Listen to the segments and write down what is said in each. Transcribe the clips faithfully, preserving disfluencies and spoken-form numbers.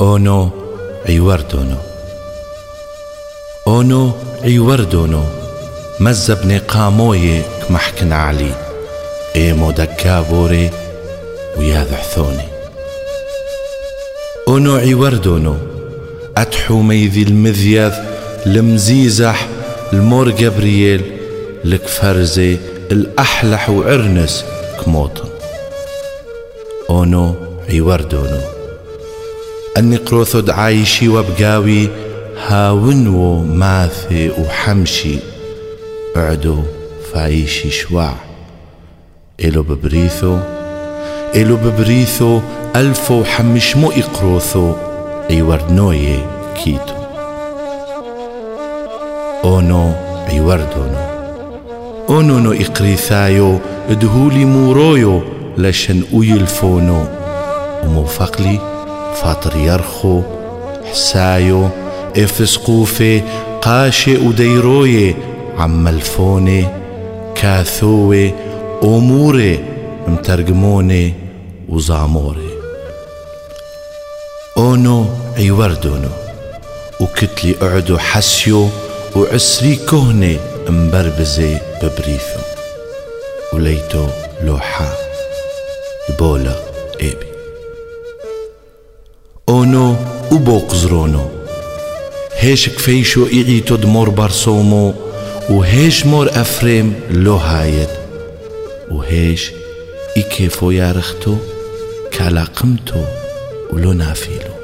أونو عيوردونو أونو عيوردونو مزبني قاموي كمحكن علي إيمو دكابوري ويا ذحثوني أونو عيوردونو أتحو ميذي المذيذ المزيزح المور جبريل لك فرزي الأحلح وعرنس كموطن أونو عيوردونو أني قروثد عايشي وبقاوي هاونو ماثي وحمشي اعدو فايشي شواع إلو ببريثو إلو ببريثو ألفو وحمش مو إقروثو عيوردنوي كيتو أونو عيوردونو أونو نو إقريثايو ادهولي مورويو لشن أيلفونو وموفقلي فاطر يرخو حسايو افسقوفي قاشي وديروي عملفوني كاثوي أموري مترجموني وزاموري أونو عيوردونو وكتلي أعدو حسيو وعسري كهني مبربزي ببريثو وليتو لوحا بولا إيبي أونو وبوقزرونو هيش كفيشو إعيتو دمور برسومو وهيش مور أفريم لو هايد وهيش إكيفو يارختو كالاقمتو ولو نافيلو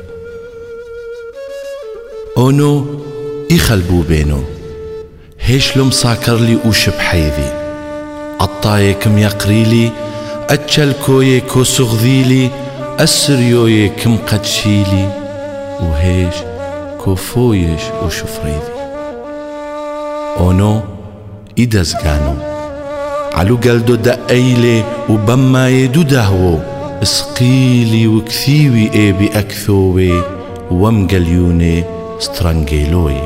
أونو إخلبو بينو هيش لو مساكرلي وشب حيذي عطايكم يقريلي أتشلكوي كو سغذيلي أسريوي كم قدشيلي وهيش كوفويش وشفريذي أونو إدزقانو علو قلدو دقايلي وبما يدو دهو اسقيلي وكثيوي ايبي أكثوي ومقليوني سترانجيلوي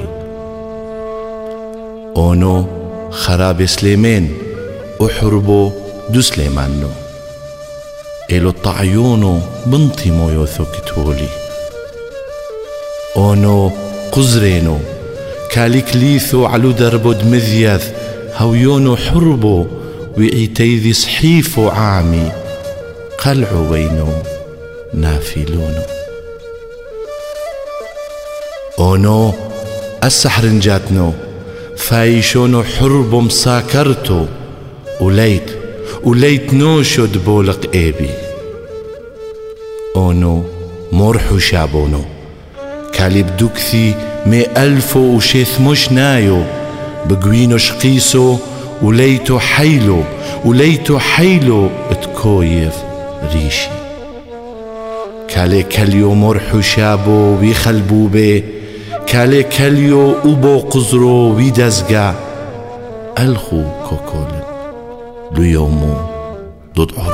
أونو خراب سليمين وحربو دو سليمانو إلو الطعيونو بنطي مويوثو كتولي أونو قزرينو كاليكليثو علو دربو دمذيث هويونو حربو وعيتيذي صحيفو عامي قلعو وينو نافلونو أونو السحرنجاتنو فايشونو حربو مساكرتو وليت وليت نوشو دبولق ايبي أونو مرحو شابونو كاليب دوكثي مي ألفو وشيث مش نايو بقوينو شقيسو وليتو حيلو وليتو حيلو اتكويف ريشي كالي كاليو مرحو شابو ويخلبو بي كالي كاليو وبو قزرو ويدزقا الخو كوكولن ليومو ضد